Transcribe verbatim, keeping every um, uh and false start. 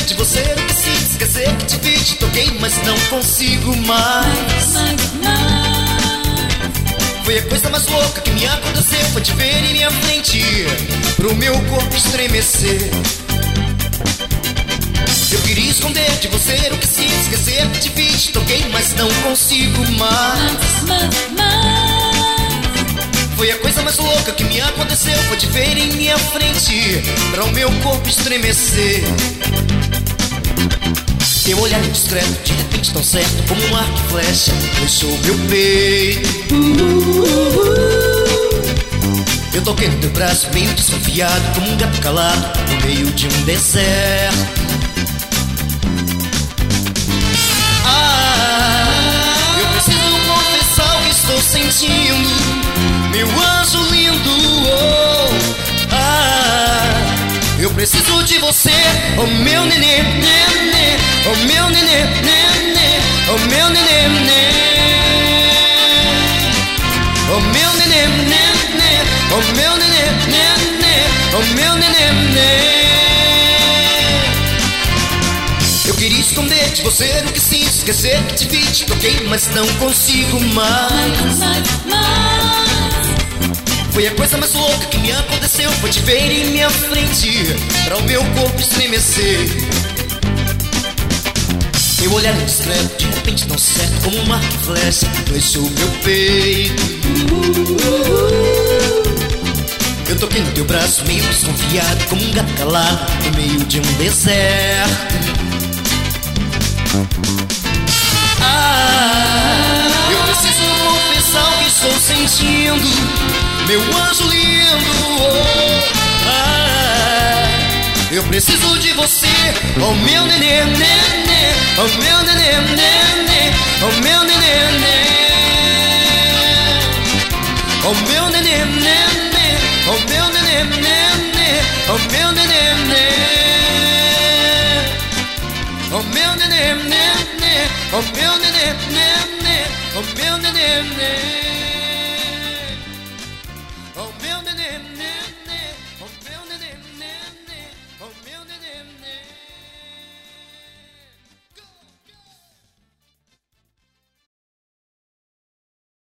de você o que sinto. Esquecer que te vi, te toquei, mas não consigo mais. Foi a coisa mais louca que me aconteceu. Foi te ver em minha frente, pro meu corpo estremecer. Eu queria esconder de você o que sinto. Esquecer que te vi, te toquei, mas não consigo mais. Foi a coisa mais louca que me aconteceu. Foi te ver em minha frente, pra o meu corpo estremecer. Teu olhar indiscreto, de repente tão certo como um arco e flecha, deixou meu peito. Eu toquei no teu braço meio desconfiado, como um gato calado no meio de um deserto. Ah, eu preciso confessar o que estou sentindo, meu anjo lindo. Oh, ah, eu preciso de você, oh meu nenê, nenê, oh meu nenê, nenê, oh meu nenê, nenê, oh meu nenê, nenê, oh meu nenê, nenê, oh meu nenê, nenê. Eu queria esconder de você o que sinto. Esquecer que te vi, te toquei, mas não consigo mais. Foi a coisa mais louca que me aconteceu. Foi te ver em minha frente, pra o meu corpo estremecer. Meu olhar indiscreto, de repente tão certo como uma arco e flecha, deixou meu peito. Eu toquei no teu braço meio desconfiado, como um gato calado no meio de um deserto. Ah, eu preciso confessar o que estou sentindo, meu anjo lindo. Oh, ah, eu preciso de você, oh meu nenê, nenê, oh meu nenê, nenê, oh meu nenê, nenê, oh meu nenê, nenê, oh meu nenê, nenê, oh meu nenê, nenê, oh meu nenê, nenê, oh meu nenê, nenê, oh meu nenê.